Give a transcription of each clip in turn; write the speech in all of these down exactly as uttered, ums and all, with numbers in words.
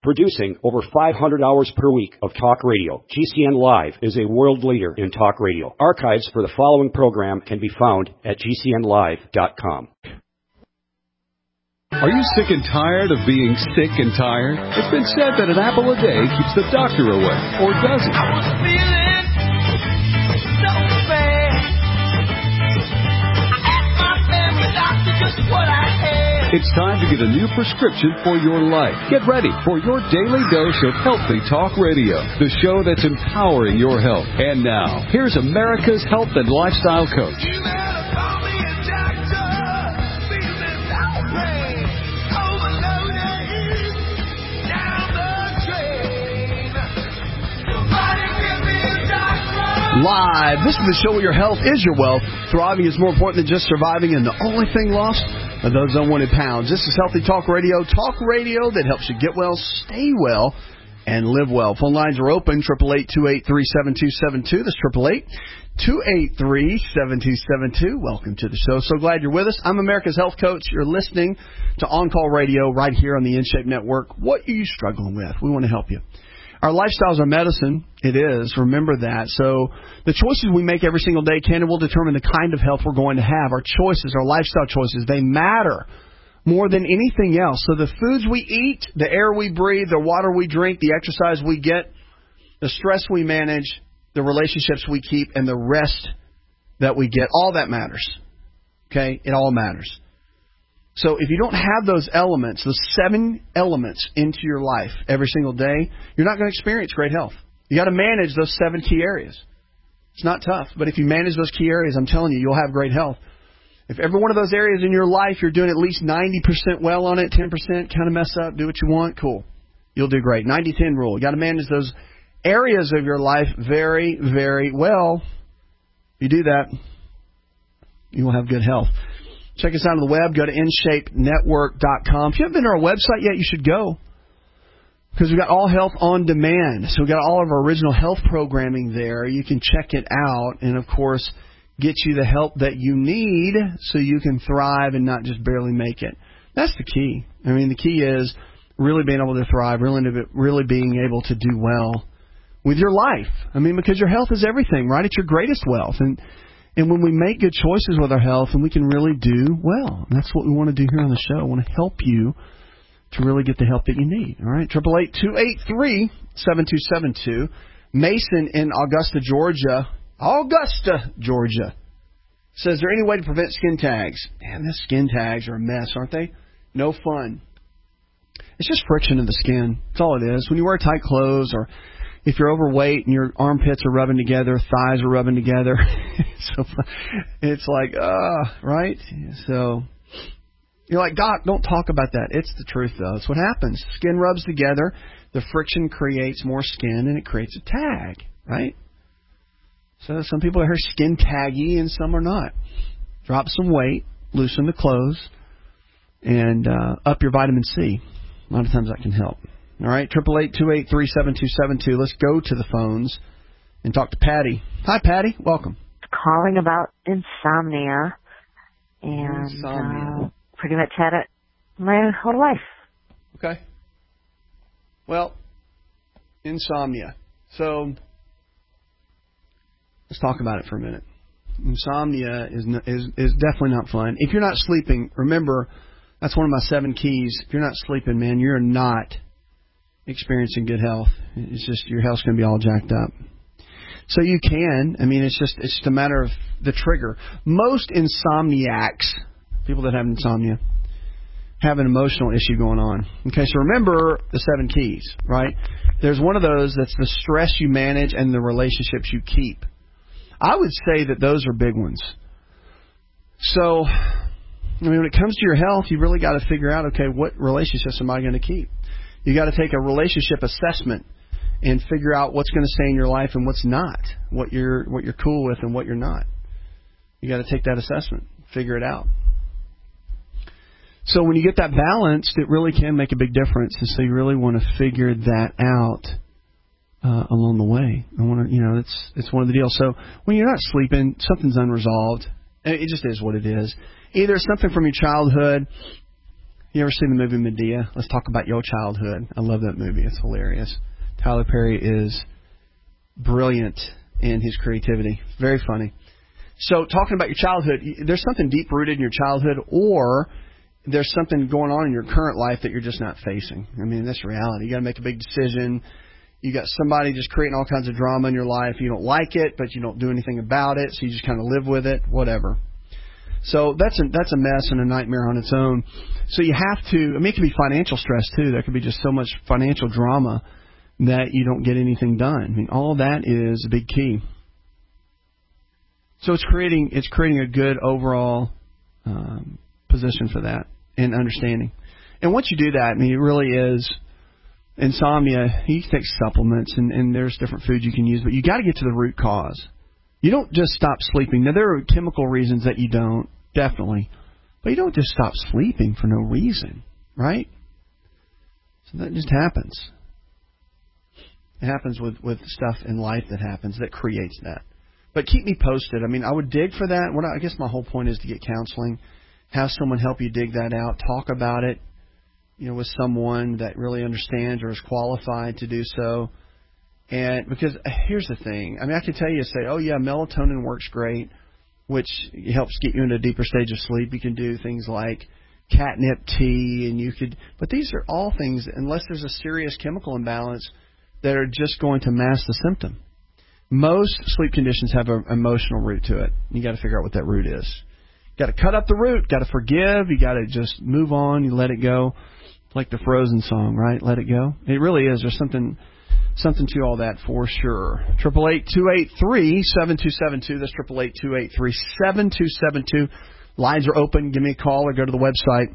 Producing over five hundred hours per week of talk radio, G C N Live is a world leader in talk radio. Archives for the following program can be found at G C N live dot com. Are you sick and tired of being sick and tired? It's been said that an apple a day keeps the doctor away, or does it? I was feeling so bad. I asked my family doctor just what I had. It's time to get a new prescription for your life. Get ready for your daily dose of Healthy Talk Radio, the show that's empowering your health. And now, here's America's health and lifestyle coach. You better call me a doctor. Feeling outraged. Overloaded. Down the drain. Somebody give me a doctor. Live. This is the show where your health is your wealth. Thriving is more important than just surviving, and the only thing lost are those unwanted pounds. This is Healthy Talk Radio. Talk radio that helps you get well, stay well, and live well. Phone lines are open. eight eight eight, two eight three, seven two seven two. That's eight eight eight, two eight three, seven two seven two. Welcome to the show. So glad you're with us. I'm America's Health Coach. You're listening to On Call Radio right here on the InShape Network. What are you struggling with? We want to help you. Our lifestyles are medicine. It is. Remember that. So the choices we make every single day can and will determine the kind of health we're going to have. Our choices, our lifestyle choices, they matter more than anything else. So the foods we eat, the air we breathe, the water we drink, the exercise we get, the stress we manage, the relationships we keep, and the rest that we get, all that matters. Okay? It all matters. So if you don't have those elements, those seven elements into your life every single day, you're not going to experience great health. You got to manage those seven key areas. It's not tough, but if you manage those key areas, I'm telling you, you'll have great health. If every one of those areas in your life you're doing at least ninety percent well on it, ten percent kind of mess up, do what you want, cool. You'll do great. ninety ten rule. You got to manage those areas of your life very, very well. If you do that, you will have good health. Check us out on the web. Go to in shape network dot com. If you haven't been to our website yet, you should go, because we've got all health on demand. So we've got all of our original health programming there. You can check it out and, of course, get you the help that you need so you can thrive and not just barely make it. That's the key. I mean, the key is really being able to thrive, really, really being able to do well with your life. I mean, because your health is everything, right? It's your greatest wealth. And And when we make good choices with our health, and we can really do well. And that's what we want to do here on the show. I want to help you to really get the help that you need. All right, eight eight eight, two eight three, seven two seven two. Mason in Augusta, Georgia. Augusta, Georgia. Says, is there any way to prevent skin tags? Man, these skin tags are a mess, aren't they? No fun. It's just friction in the skin. That's all it is. When you wear tight clothes, or if you're overweight and your armpits are rubbing together, thighs are rubbing together, so it's like, uh, right? So you're like, Doc, don't talk about that. It's the truth, though. It's what happens. Skin rubs together, the friction creates more skin, and it creates a tag, right? So some people are skin taggy and some are not. Drop some weight, loosen the clothes, and uh, up your vitamin C. A lot of times that can help. All right, eight eight eight, two eight three, seven two seven two. Let's go to the phones and talk to Patty. Hi, Patty. Welcome. Calling about insomnia, and insomnia. Uh, pretty much had it my whole life. Okay. Well, insomnia. So let's talk about it for a minute. Insomnia is is is definitely not fun. If you're not sleeping, remember, that's one of my seven keys. If you're not sleeping, man, you're not experiencing good health. It's just your health's going to be all jacked up. So you can, I mean, it's just it's just a matter of the trigger. Most insomniacs, people that have insomnia, have an emotional issue going on. Okay, so remember the seven keys, right? There's one of those that's the stress you manage and the relationships you keep. I would say that those are big ones. So, I mean, when it comes to your health, you really got to figure out, okay, what relationships am I going to keep? You got to take a relationship assessment and figure out what's going to stay in your life and what's not, what you're what you're cool with and what you're not. You got to take that assessment, figure it out. So when you get that balanced, it really can make a big difference. And so you really want to figure that out uh, along the way. I want to, you know, it's it's one of the deals. So when you're not sleeping, something's unresolved. It just is what it is. Either something from your childhood. You ever seen the movie Medea? Let's talk about your childhood. I love that movie. It's hilarious. Tyler Perry is brilliant in his creativity. Very funny. So talking about your childhood, there's something deep-rooted in your childhood, or there's something going on in your current life that you're just not facing. I mean, that's reality. You got to make a big decision. You got somebody just creating all kinds of drama in your life. You don't like it, but you don't do anything about it, so you just kind of live with it, whatever. So that's a, that's a mess and a nightmare on its own. So you have to, I mean, it can be financial stress too. There could be just so much financial drama that you don't get anything done. I mean, all of that is a big key. So it's creating it's creating a good overall um, position for that and understanding. And once you do that, I mean, it really is insomnia. You can take supplements, and, and there's different foods you can use, but you got to get to the root cause. You don't just stop sleeping. Now, there are chemical reasons that you don't, definitely, but you don't just stop sleeping for no reason, right? So that just happens. It happens with, with stuff in life that happens that creates that. But keep me posted. I mean, I would dig for that. What I guess my whole point is to get counseling, have someone help you dig that out, talk about it, you know, with someone that really understands or is qualified to do so. And because here's the thing. I mean, I can tell you, say, oh, yeah, melatonin works great, which helps get you into a deeper stage of sleep. You can do things like catnip tea, and you could, but these are all things, unless there's a serious chemical imbalance, that are just going to mask the symptom. Most sleep conditions have an emotional root to it. You got to figure out what that root is. You got to cut up the root. Got to forgive. You got to just move on. You let it go, like the Frozen song, right? Let it go. It really is. There's something, something to all that for sure. Triple eight two eight three seven two seven two. That's triple eight two eight three seven two seven two. Lines are open. Give me a call or go to the website.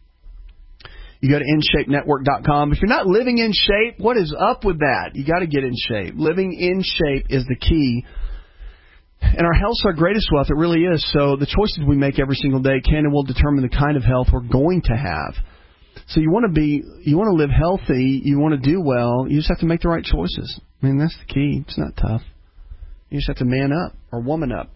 You go to in shape network dot com. If you're not living in shape, what is up with that? You got to get in shape. Living in shape is the key. And our health's our greatest wealth. It really is. So the choices we make every single day can and will determine the kind of health we're going to have. So you want to be, you want to live healthy. You want to do well. You just have to make the right choices. I mean, that's the key. It's not tough. You just have to man up or woman up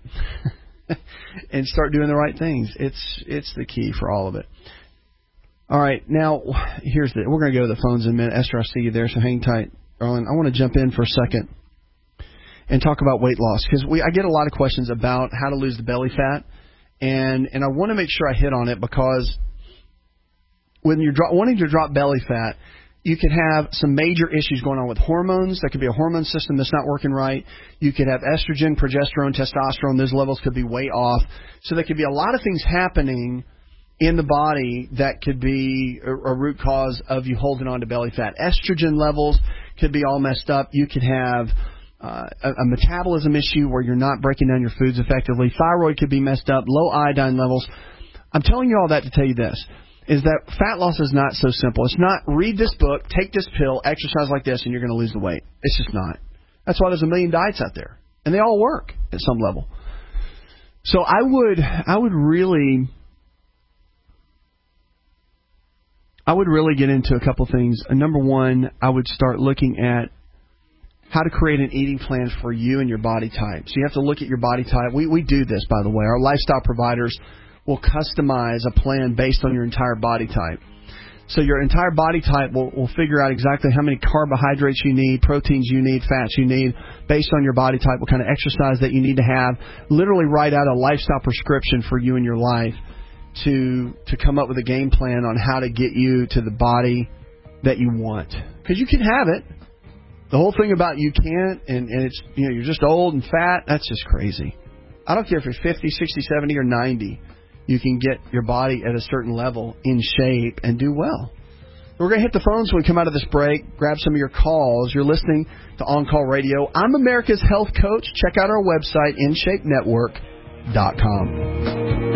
and start doing the right things. It's it's the key for all of it. All right, now, here's the, we're going to go to the phones in a minute. Esther, I see you there, so hang tight. Arlen, I want to jump in for a second and talk about weight loss, because we I get a lot of questions about how to lose the belly fat, and, and I want to make sure I hit on it, because when you're dro- wanting to drop belly fat, you could have some major issues going on with hormones. That could be a hormone system that's not working right. You could have estrogen, progesterone, testosterone. Those levels could be way off. So there could be a lot of things happening in the body that could be a, a root cause of you holding on to belly fat. Estrogen levels could be all messed up. You could have uh, a, a metabolism issue where you're not breaking down your foods effectively. Thyroid could be messed up. Low iodine levels. I'm telling you all that to tell you this, is that fat loss is not so simple. It's not read this book, take this pill, exercise like this, and you're going to lose the weight. It's just not. That's why there's a million diets out there, and they all work at some level. So I would, I would really... I would really get into a couple things. Uh, number one, I would start looking at how to create an eating plan for you and your body type. So you have to look at your body type. We we do this, by the way. Our lifestyle providers will customize a plan based on your entire body type. So your entire body type will, will figure out exactly how many carbohydrates you need, proteins you need, fats you need, based on your body type, what kind of exercise that you need to have. Literally write out a lifestyle prescription for you and your life, to to come up with a game plan on how to get you to the body that you want. Because you can have it. The whole thing about you can't, and, and it's, you know, you're just old and fat, that's just crazy. I don't care if you're fifty, sixty, seventy, or ninety. You can get your body at a certain level in shape and do well. We're going to hit the phones when we come out of this break. Grab some of your calls. You're listening to On Call Radio. I'm America's Health Coach. Check out our website, in shape network dot com.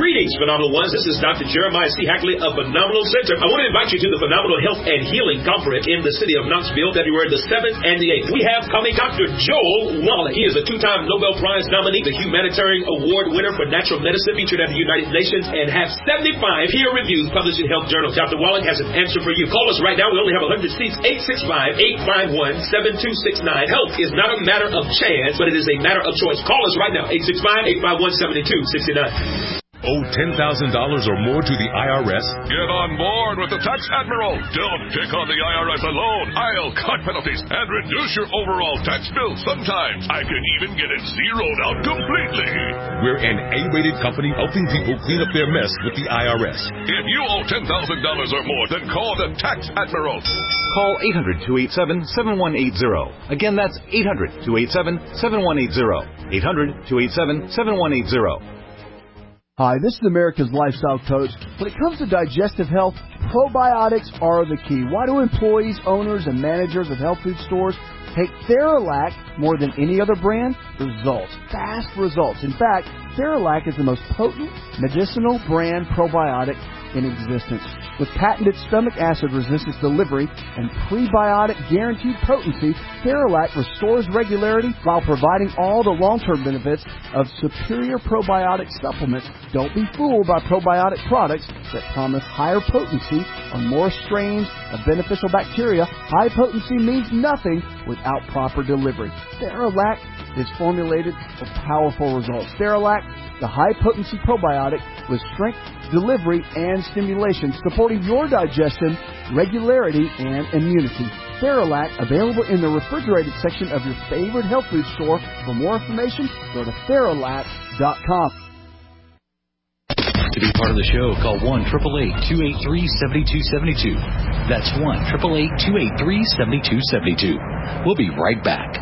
Greetings, Phenomenal Ones. This is Doctor Jeremiah C. Hackley of Phenomenal Center. I want to invite you to the Phenomenal Health and Healing Conference in the city of Knoxville, February the seventh and the eighth. We have coming Doctor Joel Wallach. He is a two-time Nobel Prize nominee, the Humanitarian Award winner for Natural Medicine, featured at the United Nations, and have seventy-five peer reviews published in health journals. Doctor Wallach has an answer for you. Call us right now. We only have one hundred seats. eight six five, eight five one, seven two six nine. Health is not a matter of chance, but it is a matter of choice. Call us right now. eight six five, eight five one, seven two six nine. Owe ten thousand dollars or more to the I R S? Get on board with the Tax Admiral. Don't take on the I R S alone. I'll cut penalties and reduce your overall tax bill. Sometimes I can even get it zeroed out completely. We're an A-rated company helping people clean up their mess with the I R S. If you owe ten thousand dollars or more, then call the Tax Admiral. Call eight hundred, two eight seven, seven one eight zero. Again, that's eight hundred, two eight seven, seven one eight zero. eight hundred, two eight seven, seven one eight zero. Hi, this is America's Lifestyle Coach. When it comes to digestive health, probiotics are the key. Why do employees, owners, and managers of health food stores take Theralac more than any other brand? Results. Fast results. In fact, Theralac is the most potent medicinal brand probiotic in existence. With patented stomach acid resistance delivery and prebiotic guaranteed potency, Theralac restores regularity while providing all the long-term benefits of superior probiotic supplements. Don't be fooled by probiotic products that promise higher potency on more strains of beneficial bacteria. High potency means nothing without proper delivery. Theralac is formulated for powerful results. Theralac, the high-potency probiotic with strength, delivery, and stimulation, supporting your digestion, regularity, and immunity. Theralac, available in the refrigerated section of your favorite health food store. For more information, go to Theralac dot com. To be part of the show, call one eight eight eight, two eight three, seven two seven two. That's one eight eight eight, two eight three, seven two seven two. We'll be right back.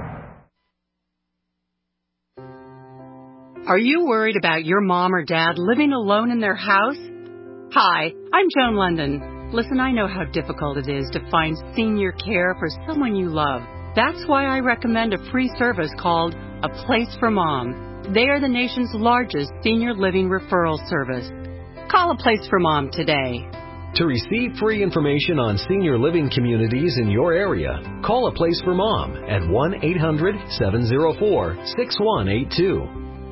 Are you worried about your mom or dad living alone in their house? Hi, I'm Joan London. Listen, I know how difficult it is to find senior care for someone you love. That's why I recommend a free service called A Place for Mom. They are the nation's largest senior living referral service. Call A Place for Mom today. To receive free information on senior living communities in your area, call A Place for Mom at one eight hundred, seven oh four, six one eight two.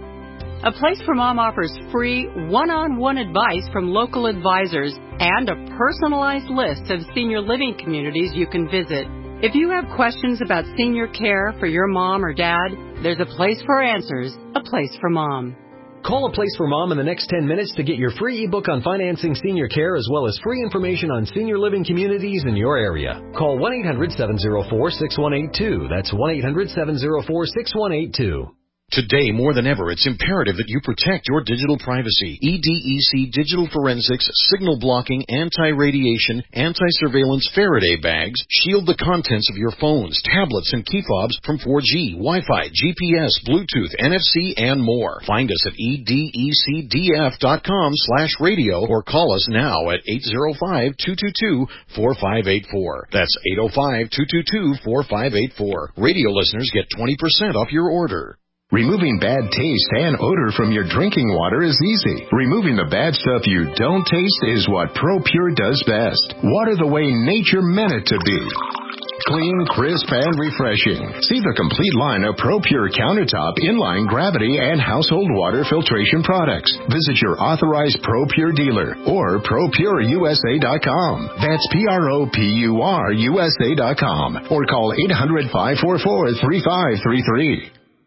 A Place for Mom offers free one-on-one advice from local advisors and a personalized list of senior living communities you can visit. If you have questions about senior care for your mom or dad, there's a place for answers, A Place for Mom. Call A Place for Mom in the next ten minutes to get your free ebook on financing senior care as well as free information on senior living communities in your area. Call one eight hundred, seven oh four, six one eight two. That's one eight hundred, seven oh four, six one eight two. Today, more than ever, it's imperative that you protect your digital privacy. E D E C Digital Forensics, signal blocking, anti-radiation, anti-surveillance Faraday bags shield the contents of your phones, tablets, and key fobs from four G, Wi-Fi, G P S, Bluetooth, N F C, and more. Find us at E D E C D F dot com slash radio or call us now at eight oh five, two two two, four five eight four. That's eight oh five, two two two, four five eight four. Radio listeners get twenty percent off your order. Removing bad taste and odor from your drinking water is easy. Removing the bad stuff you don't taste is what ProPure does best. Water the way nature meant it to be. Clean, crisp, and refreshing. See the complete line of ProPure countertop, inline, gravity, and household water filtration products. Visit your authorized ProPure dealer or Pro Pure U S A dot com. That's P R O P U R U S A dot com. Or call eight hundred, five four four, three five three three.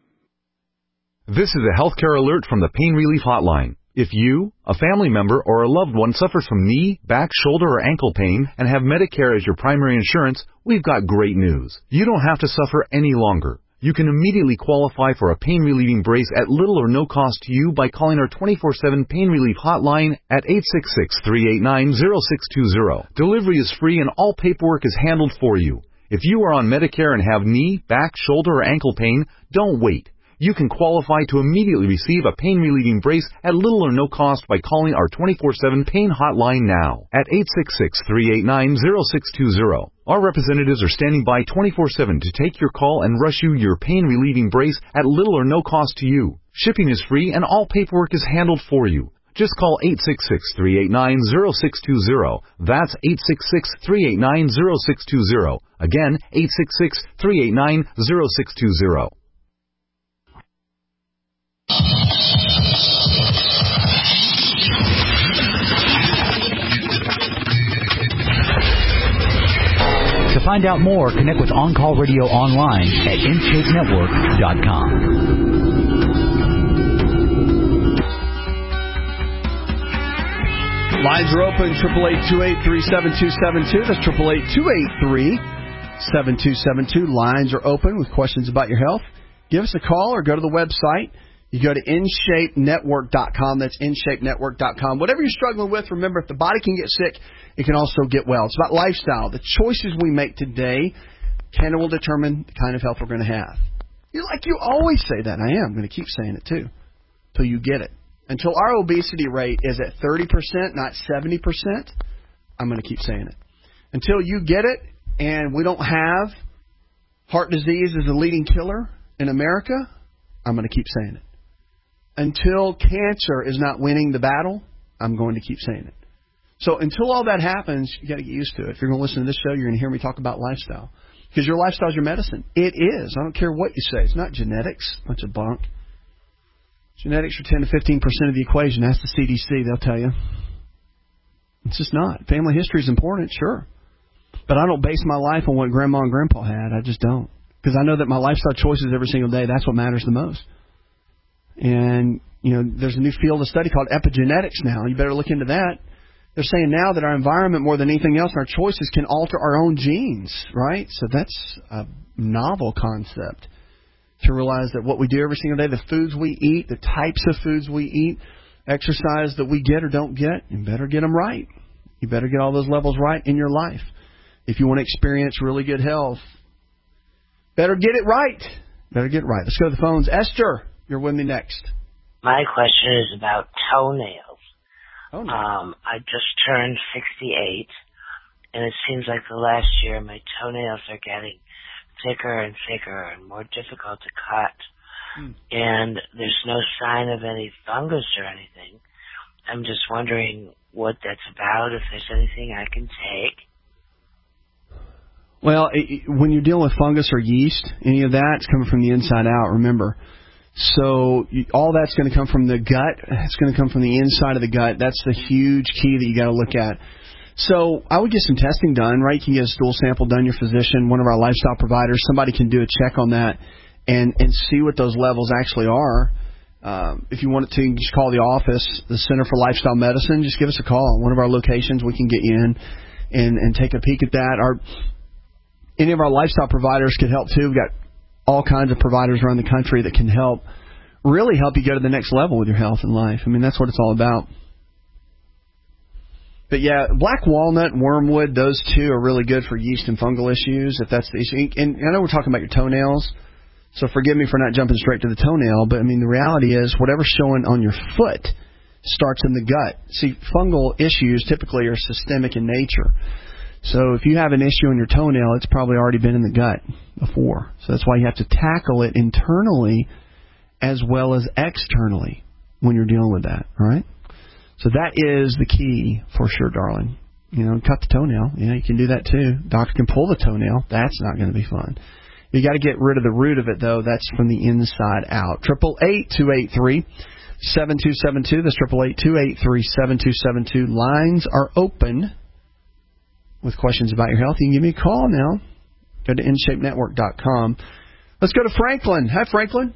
This is a healthcare alert from the Pain Relief Hotline. If you, a family member, or a loved one suffers from knee, back, shoulder, or ankle pain and have Medicare as your primary insurance, we've got great news. You don't have to suffer any longer. You can immediately qualify for a pain-relieving brace at little or no cost to you by calling our twenty-four seven Pain Relief Hotline at eight six six, three eight nine, zero six two zero. Delivery is free and all paperwork is handled for you. If you are on Medicare and have knee, back, shoulder, or ankle pain, don't wait. You can qualify to immediately receive a pain-relieving brace at little or no cost by calling our twenty-four seven Pain Hotline now at eight six six, three eight nine, zero six two zero. Our representatives are standing by twenty-four seven to take your call and rush you your pain-relieving brace at little or no cost to you. Shipping is free and all paperwork is handled for you. Just call eight six six, three eight nine, zero six two zero. That's eight six six, three eight nine, zero six two zero. Again, eight six six, three eight nine, zero six two zero. To find out more, connect with On Call Radio online at in shape network dot com. Lines are open, eight eight eight, two eight three, seven two seven two. That's eight eight eight, two eight three, seven two seven two. Lines are open with questions about your health. Give us a call or go to the website. You go to in shape network dot com. That's in shape network dot com. Whatever you're struggling with, remember, if the body can get sick, it can also get well. It's about lifestyle. The choices we make today can and will determine the kind of health we're going to have. You're like you always say that. I am. I'm going to keep saying it, too, until you get it. Until our obesity rate is at thirty percent, not seventy percent, I'm going to keep saying it. Until you get it and we don't have heart disease as a leading killer in America, I'm going to keep saying it. Until cancer is not winning the battle, I'm going to keep saying it. So until all that happens, you got to get used to it. If you're going to listen to this show, you're going to hear me talk about lifestyle. Because your lifestyle is your medicine. It is. I don't care what you say. It's not genetics. Bunch of bunk. Genetics are ten to fifteen percent of the equation. Ask the C D C. They'll tell you. It's just not. Family history is important, sure. But I don't base my life on what Grandma and Grandpa had. I just don't. Because I know that my lifestyle choices every single day, that's what matters the most. And, you know, there's a new field of study called epigenetics now. You better look into that. They're saying now that our environment, more than anything else, our choices can alter our own genes, right? So that's a novel concept to realize that what we do every single day, the foods we eat, the types of foods we eat, exercise that we get or don't get, you better get them right. You better get all those levels right in your life. If you want to experience really good health, better get it right. Better get it right. Let's go to the phones. Esther, you're with me next. My question is about toenails. Oh, no. Um, I just turned sixty-eight, and it seems like the last year my toenails are getting thicker and thicker and more difficult to cut. Mm. And there's no sign of any fungus or anything. I'm just wondering what that's about, if there's anything I can take. Well, it, when you're dealing with fungus or yeast, any of that's coming from the inside out, remember. So you, all that's going to come from the gut. It's going to come from the inside of the gut. That's the huge key that you got to look at. So I would get some testing done, right? You can get a stool sample done, your physician, one of our lifestyle providers. Somebody can do a check on that and, and see what those levels actually are. Um, if you want to, you can just call the office, the Center for Lifestyle Medicine. Just give us a call. One of our locations, we can get you in and, and take a peek at that. Our, any of our lifestyle providers could help, too. We've got all kinds of providers around the country that can help, really help you go to the next level with your health and life. I mean, that's what it's all about. But, yeah, black walnut and wormwood, those two are really good for yeast and fungal issues, if that's the issue. And I know we're talking about your toenails, so forgive me for not jumping straight to the toenail, but, I mean, the reality is whatever's showing on your foot starts in the gut. See, fungal issues typically are systemic in nature. So if you have an issue in your toenail, it's probably already been in the gut before. So that's why you have to tackle it internally as well as externally when you're dealing with that, all right? So that is the key for sure, darling. You know, cut the toenail. Yeah, you can do that too. Doctor can pull the toenail. That's not going to be fun. You got to get rid of the root of it, though. That's from the inside out. Triple eight two eight three seven two seven two. That's triple eight two eight three seven two seven two. Lines are open with questions about your health. You can give me a call now. Go to in shape network dot com. Let's go to Franklin. Hi, Franklin.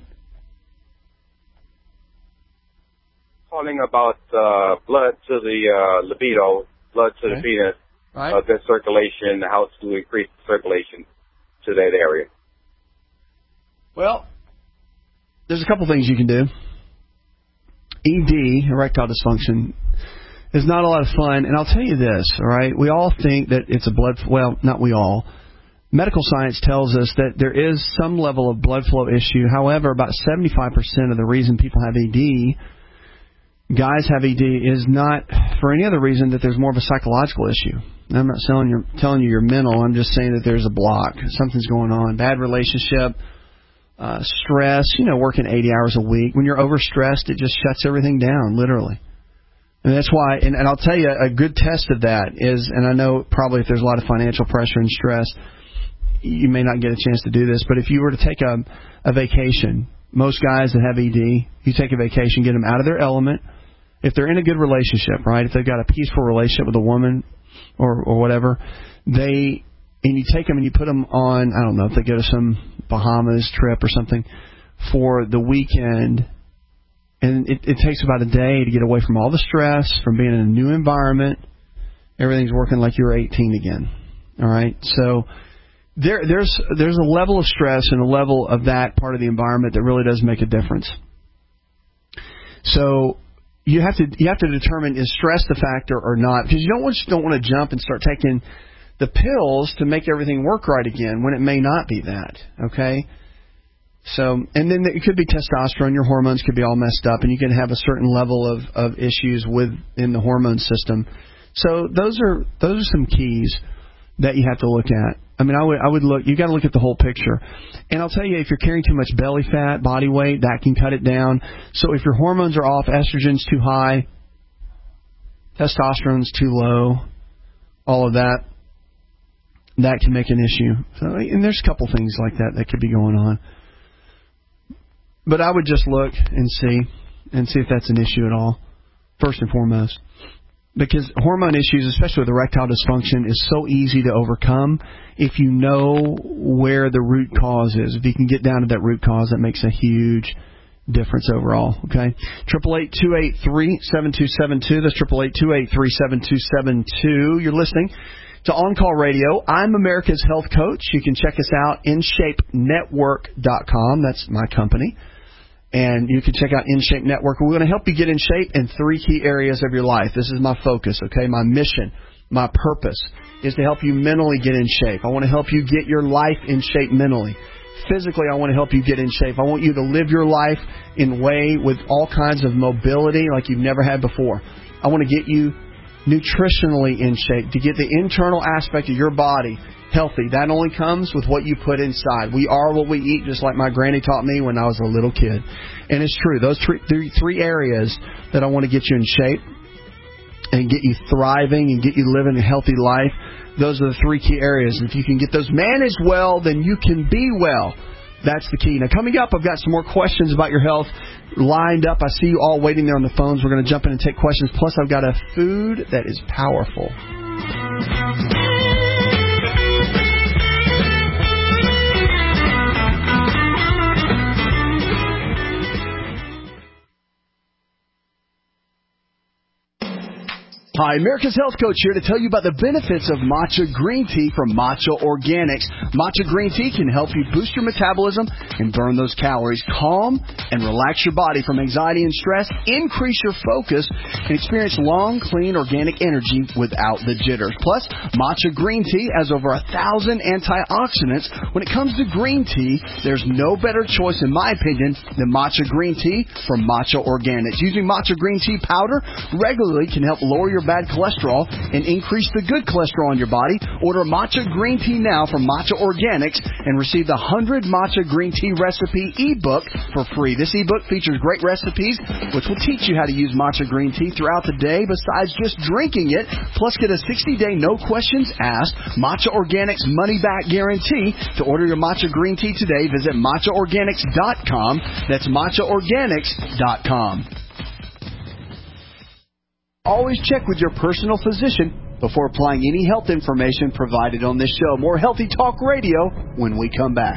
Calling about uh, blood to the uh, libido, blood to okay. the penis, right. uh, good circulation, how to increase circulation to that area. Well, there's a couple things you can do. E D, erectile dysfunction, is not a lot of fun. And I'll tell you this, all right? We all think that it's a blood, well, not we all. Medical science tells us that there is some level of blood flow issue. However, about seventy-five percent of the reason people have E D, guys have E D, is not for any other reason that there's more of a psychological issue. I'm not telling you, telling you you're mental. I'm just saying that there's a block. Something's going on. Bad relationship, uh, stress, you know, working eighty hours a week. When you're overstressed, it just shuts everything down, literally. And that's why, and, and I'll tell you, a good test of that is, and I know probably if there's a lot of financial pressure and stress, you may not get a chance to do this, but if you were to take a, a vacation, most guys that have E D, you take a vacation, get them out of their element. If they're in a good relationship, right, if they've got a peaceful relationship with a woman or, or whatever, they, and you take them and you put them on, I don't know, if they go to some Bahamas trip or something for the weekend, and it, it takes about a day to get away from all the stress, from being in a new environment. Everything's working like you were eighteen again. All right? So there, there's there's a level of stress and a level of that part of the environment that really does make a difference. So you have to you have to determine, is stress the factor or not? Because you don't want, you don't want to jump and start taking the pills to make everything work right again when it may not be that. Okay? So, and then it could be testosterone. Your hormones could be all messed up, and you can have a certain level of, of issues within the hormone system. So those are those are some keys that you have to look at. I mean, I would I would look. You got to look at the whole picture. And I'll tell you, if you're carrying too much belly fat, body weight, that can cut it down. So if your hormones are off, estrogen's too high, testosterone's too low, all of that, that can make an issue. So, and there's a couple things like that that could be going on. But I would just look and see, and see if that's an issue at all, first and foremost. Because hormone issues, especially with erectile dysfunction, is so easy to overcome if you know where the root cause is. If you can get down to that root cause, that makes a huge difference overall. Okay, triple eight two eight three seven two seven two. That's triple eight two eight three seven two seven two. You're listening to On Call Radio. I'm America's Health Coach. You can check us out, in shape network dot com. That's my company. And you can check out InShape Network. We're going to help you get in shape in three key areas of your life. This is my focus, okay? My mission, my purpose is to help you mentally get in shape. I want to help you get your life in shape mentally. Physically, I want to help you get in shape. I want you to live your life in a way with all kinds of mobility like you've never had before. I want to get you nutritionally in shape, to get the internal aspect of your body healthy. That only comes with what you put inside. We are what we eat, just like my granny taught me when I was a little kid. And it's true. Those three, three, three areas that I want to get you in shape and get you thriving and get you living a healthy life, those are the three key areas. And if you can get those managed well, then you can be well. That's the key. Now, coming up, I've got some more questions about your health lined up. I see you all waiting there on the phones. We're going to jump in and take questions. Plus, I've got a food that is powerful. Hi, America's Health Coach here to tell you about the benefits of matcha green tea from Matcha Organics. Matcha green tea can help you boost your metabolism and burn those calories, calm and relax your body from anxiety and stress, increase your focus, and experience long, clean, organic energy without the jitters. Plus, matcha green tea has over a thousand antioxidants. When it comes to green tea, there's no better choice, in my opinion, than matcha green tea from Matcha Organics. Using matcha green tea powder regularly can help lower your bad cholesterol and increase the good cholesterol in your body. Order matcha green tea now from Matcha Organics and receive the one hundred Matcha Green Tea Recipe ebook for free. This ebook features great recipes which will teach you how to use matcha green tea throughout the day besides just drinking it. Plus, get a sixty-day no questions asked Matcha Organics money back guarantee. To order your matcha green tea today, visit matcha organics dot com. That's matcha organics dot com. Always check with your personal physician before applying any health information provided on this show. More Healthy Talk Radio when we come back.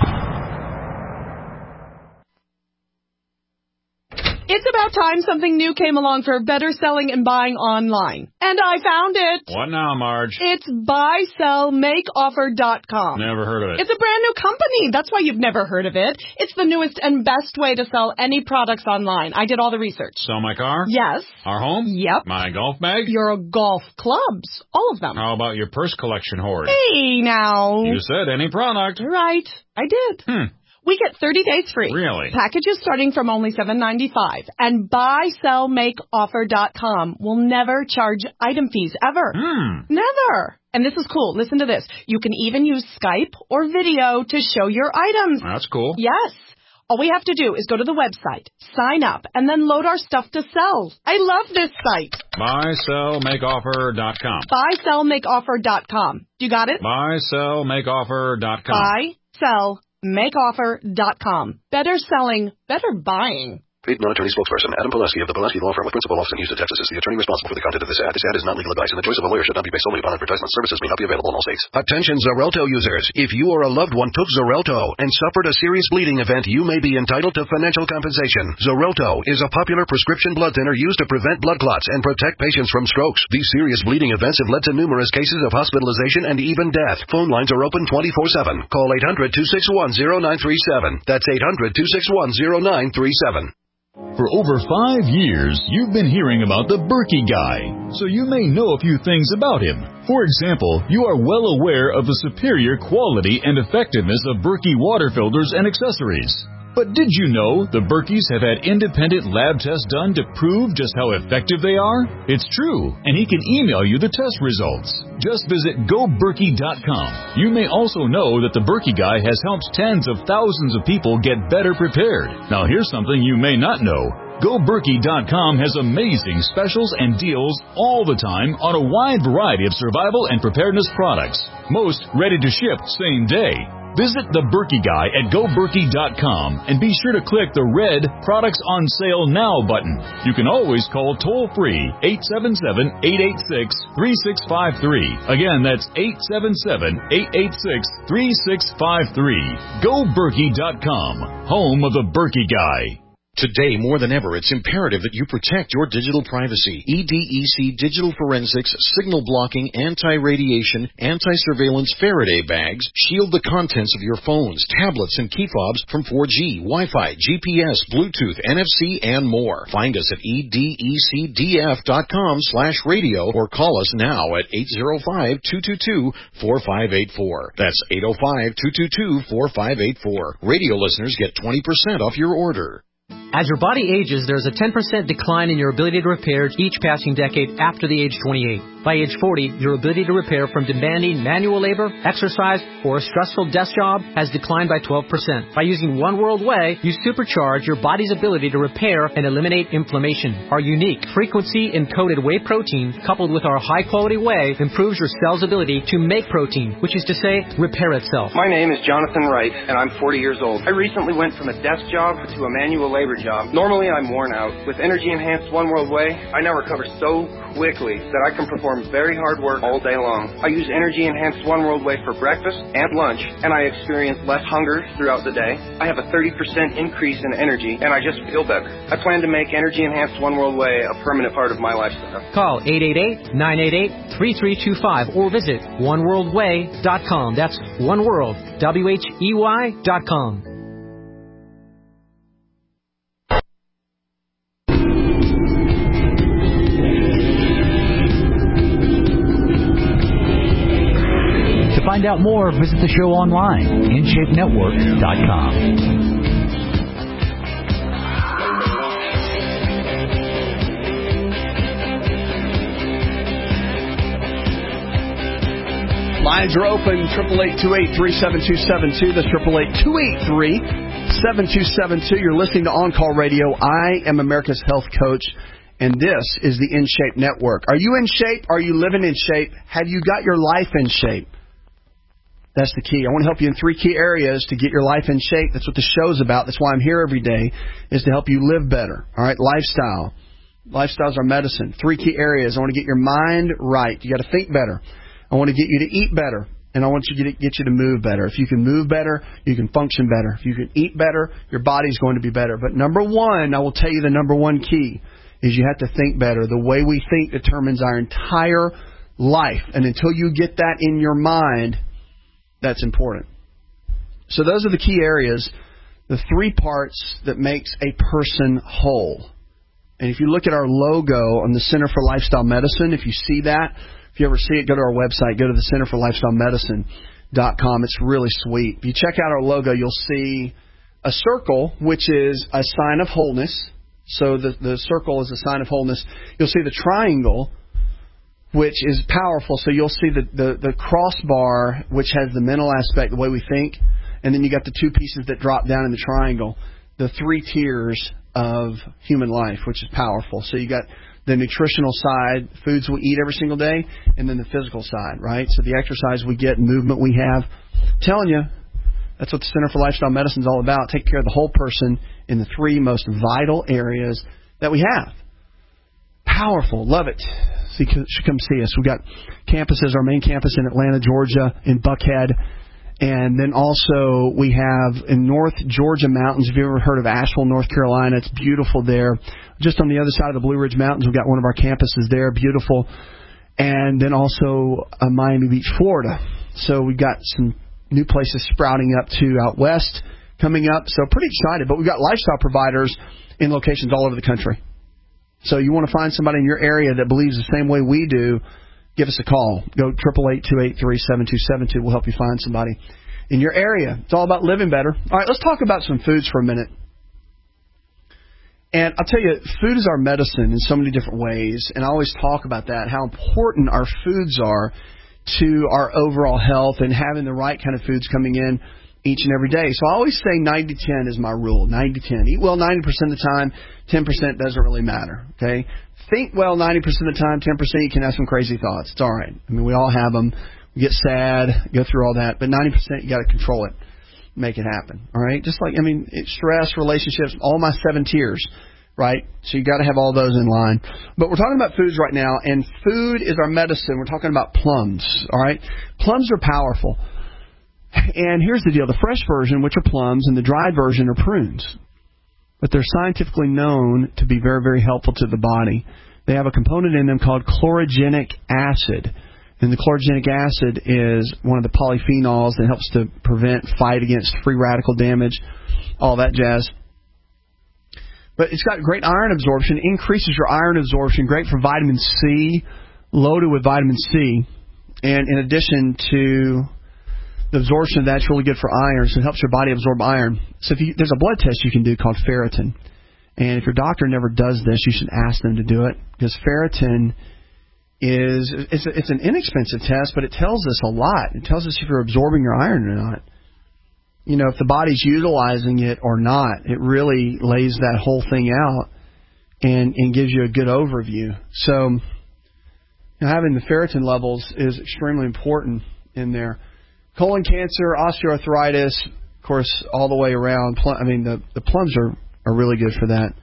It's about time something new came along for better selling and buying online. And I found it. What now, Marge? It's buy sell make offer dot com. Never heard of it. It's a brand new company. That's why you've never heard of it. It's the newest and best way to sell any products online. I did all the research. Sell my car? Yes. Our home? Yep. My golf bag? Your golf clubs. All of them. How about your purse collection hoard? Hey, now. You said any product. Right. I did. Hmm. We get thirty days free. Really? Packages starting from only seven ninety-five. And buy sell make offer dot com will never charge item fees ever. Hmm. Never. And this is cool. Listen to this. You can even use Skype or video to show your items. That's cool. Yes. All we have to do is go to the website, sign up, and then load our stuff to sell. I love this site. buy sell make offer dot com. buy sell make offer dot com. You got it? buy sell make offer dot com. buy sell make offer dot com. Better selling, better buying. Paid non-attorney spokesperson Adam Pulaski of the Pulaski Law Firm with principal office in Houston, Texas is the attorney responsible for the content of this ad. This ad is not legal advice, and the choice of a lawyer should not be based solely upon advertisement. Services may not be available in all states. Attention Xarelto users. If you or a loved one took Xarelto and suffered a serious bleeding event, you may be entitled to financial compensation. Xarelto is a popular prescription blood thinner used to prevent blood clots and protect patients from strokes. These serious bleeding events have led to numerous cases of hospitalization and even death. Phone lines are open twenty-four seven. Call eight hundred, two six one, zero nine three seven. That's eight hundred, two six one, zero nine three seven. For over five years, you've been hearing about the Berkey Guy, so you may know a few things about him. For example, you are well aware of the superior quality and effectiveness of Berkey water filters and accessories. But did you know the Berkeys have had independent lab tests done to prove just how effective they are? It's true, and he can email you the test results. Just visit go berkey dot com. You may also know that the Berkey Guy has helped tens of thousands of people get better prepared. Now here's something you may not know. go berkey dot com has amazing specials and deals all the time on a wide variety of survival and preparedness products. Most ready to ship same day. Visit the Berkey Guy at go berkey dot com and be sure to click the red Products on Sale Now button. You can always call toll-free eight seven seven, eight eight six, three six five three. Again, that's eight seven seven, eight eight six, three six five three. go berkey dot com, home of the Berkey Guy. Today, more than ever, it's imperative that you protect your digital privacy. E D E C Digital Forensics, signal blocking, anti-radiation, anti-surveillance Faraday bags shield the contents of your phones, tablets, and key fobs from four G, Wi-Fi, G P S, Bluetooth, N F C, and more. Find us at E D E C D F dot com slash radio or call us now at eight zero five, two two two, four five eight four. That's eight zero five, two two two, four five eight four. Radio listeners get twenty percent off your order. As your body ages, there's a ten percent decline in your ability to repair each passing decade after the age twenty-eight. By age forty, your ability to repair from demanding manual labor, exercise, or a stressful desk job has declined by twelve percent. By using One World Whey, you supercharge your body's ability to repair and eliminate inflammation. Our unique frequency-encoded whey protein, coupled with our high-quality whey, improves your cell's ability to make protein, which is to say, repair itself. My name is Jonathan Wright, and I'm forty years old. I recently went from a desk job to a manual labor job. Normally, I'm worn out. With energy-enhanced One World Whey, I now recover so quickly that I can perform very hard work all day long. I use energy-enhanced One World Whey for breakfast and lunch, and I experience less hunger throughout the day. I have a thirty percent increase in energy, and I just feel better. I plan to make energy-enhanced One World Whey a permanent part of my lifestyle. Call eight eight eight, nine eight eight, three three two five or visit one world whey dot com. That's One World, W H E Y dot com. To find out more, visit the show online, in shape network dot com. Lines are open, triple eight two eight three seven two seven two. That's triple eight two eight three seven two seven two. You're listening to On Call Radio. I am America's Health Coach, and this is the In Shape Network. Are you in shape? Are you living in shape? Have you got your life in shape? That's the key. I want to help you in three key areas to get your life in shape. That's what the show's about. That's why I'm here every day, is to help you live better. All right, lifestyle. Lifestyle's our medicine. Three key areas. I want to get your mind right. You got to think better. I want to get you to eat better, and I want you to get you to move better. If you can move better, you can function better. If you can eat better, your body's going to be better. But number one, I will tell you the number one key is you have to think better. The way we think determines our entire life, and until you get that in your mind, that's important. So those are the key areas, the three parts that makes a person whole. And if you look at our logo on the Center for Lifestyle Medicine, if you see that, if you ever see it, go to our website, go to the Center for Lifestyle Medicine dot com. It's really sweet. If you check out our logo, you'll see a circle, which is a sign of wholeness. So the, the circle is a sign of wholeness. You'll see the triangle, which is powerful. So you'll see the, the, the crossbar, which has the mental aspect, the way we think. and then you got the two pieces that drop down in the triangle, the three tiers of human life, which is powerful. So you got the nutritional side, foods we eat every single day, and then the physical side, right? So the exercise we get, movement we have. I'm telling you, that's what the Center for Lifestyle Medicine is all about. Take care of the whole person in the three most vital areas that we have. Powerful. Love it. So you should come see us. We've got campuses, our main campus in Atlanta, Georgia, in Buckhead. And then also we have in North Georgia Mountains. Have you ever heard of Asheville, North Carolina? It's beautiful there. Just on the other side of the Blue Ridge Mountains, we've got one of our campuses there. Beautiful. And then also uh, Miami Beach, Florida. So we've got some new places sprouting up too out west coming up. So pretty excited. But we've got lifestyle providers in locations all over the country. So you want to find somebody in your area that believes the same way we do, give us a call. Go eight eight eight, two eight three, seven two seven two. We'll help you find somebody in your area. It's all about living better. All right, let's talk about some foods for a minute. And I'll tell you, food is our medicine in so many different ways. And I always talk about that, how important our foods are to our overall health and having the right kind of foods coming in each and every day. So I always say ninety ten is my rule, ninety ten. Eat well ninety percent of the time, ten percent doesn't really matter, okay? Think well ninety percent of the time, ten percent you can have some crazy thoughts. It's all right. I mean, we all have them. We get sad, go through all that. But ninety percent, you got to control it, make it happen, all right? Just like, I mean, stress, relationships, all my seven tiers, right? So you got to have all those in line. But we're talking about foods right now, and food is our medicine. We're talking about plums, all right? Plums are powerful. And here's the deal. The fresh version, which are plums, and the dried version are prunes. But they're scientifically known to be very, very helpful to the body. They have a component in them called chlorogenic acid. And the chlorogenic acid is one of the polyphenols that helps to prevent, fight against free radical damage, all that jazz. But it's got great iron absorption, increases your iron absorption, great for vitamin C, loaded with vitamin C. And in addition to the absorption of that's really good for iron, so it helps your body absorb iron. So if you, there's a blood test you can do called ferritin. And if your doctor never does this, you should ask them to do it, because ferritin is it's, a, it's an inexpensive test, but it tells us a lot. It tells us if you're absorbing your iron or not. You know, if the body's utilizing it or not. It really lays that whole thing out and, and gives you a good overview. So you know, having the ferritin levels is extremely important in there. Colon cancer, osteoarthritis, of course, all the way around. I mean, the, the plums are, are really good for that.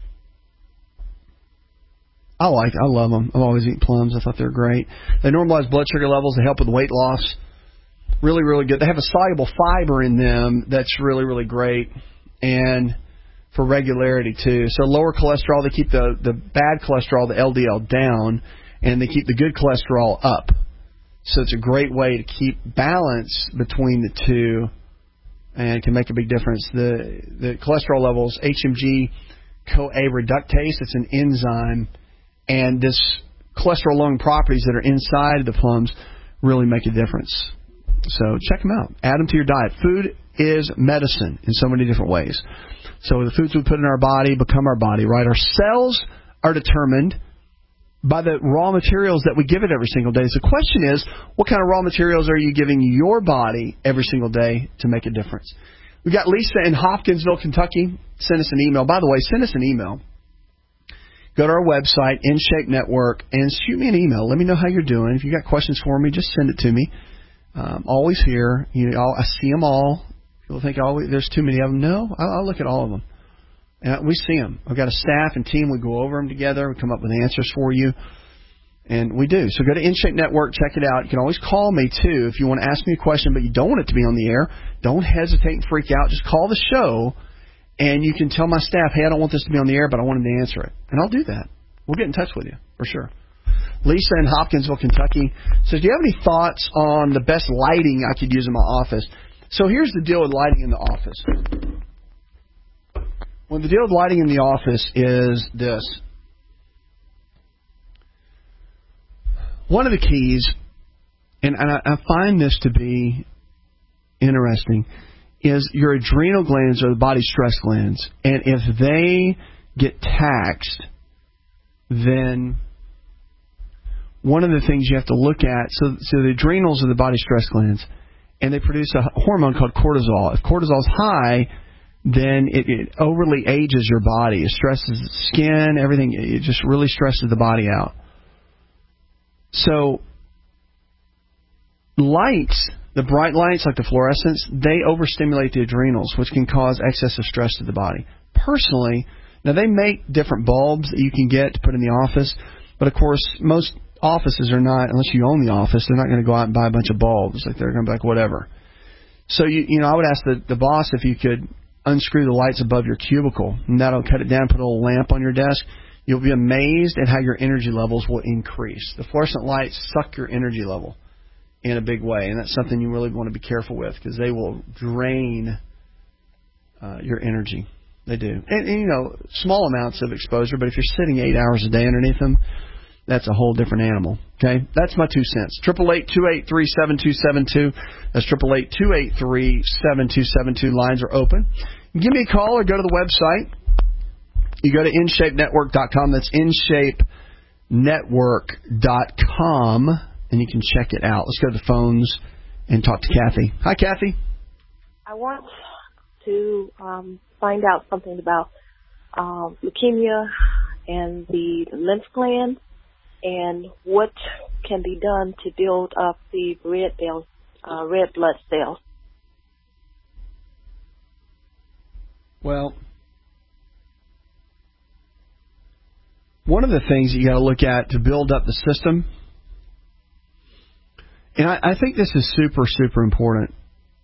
I like, I love them. I've always eaten plums. I thought they were great. They normalize blood sugar levels. They help with weight loss. Really, really good. They have a soluble fiber in them that's really, really great, and for regularity too. So lower cholesterol. They keep the, the bad cholesterol, the L D L, down, and they keep the good cholesterol up. So it's a great way to keep balance between the two, and can make a big difference. The the cholesterol levels, H M G-CoA reductase, it's an enzyme, and this cholesterol-lowering properties that are inside of the plums really make a difference. So check them out. Add them to your diet. Food is medicine in so many different ways. So the foods we put in our body become our body, right? Our cells are determined by the raw materials that we give it every single day. So the question is, what kind of raw materials are you giving your body every single day to make a difference? We've got Lisa in Hopkinsville, Kentucky. Send us an email. By the way, send us an email. Go to our website, InShape Network, and shoot me an email. Let me know how you're doing. If you've got questions for me, just send it to me. Um, always here. You know, I see them all. People think oh, there's too many of them. No, I'll, I'll look at all of them. And we see them. I've got a staff and team. We go over them together. We come up with answers for you. And we do. So go to InShape Network. Check it out. You can always call me, too, if you want to ask me a question, but you don't want it to be on the air. Don't hesitate and freak out. Just call the show, and you can tell my staff, hey, I don't want this to be on the air, but I want them to answer it. And I'll do that. We'll get in touch with you, for sure. Lisa in Hopkinsville, Kentucky, says, do you have any thoughts on the best lighting I could use in my office? So here's the deal with lighting in the office. Well, the deal with lighting in the office is this. One of the keys, and, and I, I find this to be interesting, is your adrenal glands are the body's stress glands. And if they get taxed, then one of the things you have to look at, so, so the adrenals are the body's stress glands, and they produce a hormone called cortisol. If cortisol's high, then it, it overly ages your body. It stresses the skin, everything. It just really stresses the body out. So lights, the bright lights like the fluorescents, they overstimulate the adrenals, which can cause excessive stress to the body. Personally, now they make different bulbs that you can get to put in the office, but of course most offices are not, unless you own the office, they're not going to go out and buy a bunch of bulbs. Like they're going to be like whatever. So you you know I would ask the, the boss if you could unscrew the lights above your cubicle, and that'll cut it down, put a little lamp on your desk. You'll be amazed at how your energy levels will increase. The fluorescent lights suck your energy level in a big way, and that's something you really want to be careful with because they will drain uh, your energy. They do. And, and, you know, small amounts of exposure, but if you're sitting eight hours a day underneath them, that's a whole different animal. Okay? That's my two cents. eight eight eight, two eight three, seven two seven two. That's eight eight eight, two eight three, seven two seven two. Lines are open. Give me a call or go to the website. You go to in shape network dot com. That's in shape network dot com, and you can check it out. Let's go to the phones and talk to Kathy. Hi, Kathy. I want to um, find out something about um, leukemia and the lymph gland, and what can be done to build up the red cells, uh, red blood cells. Well, one of the things you got to look at to build up the system, and I, I think this is super, super important.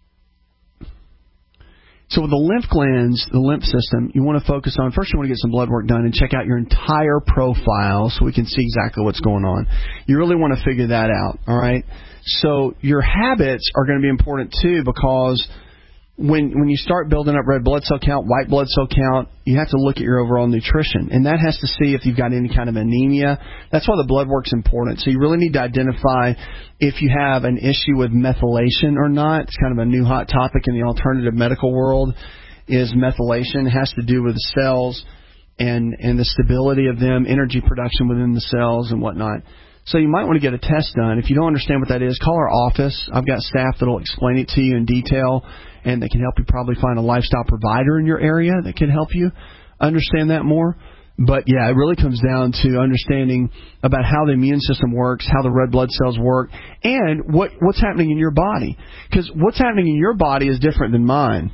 So with the lymph glands, the lymph system, you want to focus on, first you want to get some blood work done and check out your entire profile so we can see exactly what's going on. You really want to figure that out, all right? So your habits are going to be important too, because when when you start building up red blood cell count, white blood cell count, you have to look at your overall nutrition. And that has to see if you've got any kind of anemia. That's why the blood work's important. So you really need to identify if you have an issue with methylation or not. It's kind of a new hot topic in the alternative medical world, is methylation. It has to do with the cells and, and the stability of them, energy production within the cells and whatnot. So you might want to get a test done. If you don't understand what that is, call our office. I've got staff that will explain it to you in detail, and they can help you probably find a lifestyle provider in your area that can help you understand that more. But, yeah, it really comes down to understanding about how the immune system works, how the red blood cells work, and what what's happening in your body. Because what's happening in your body is different than mine.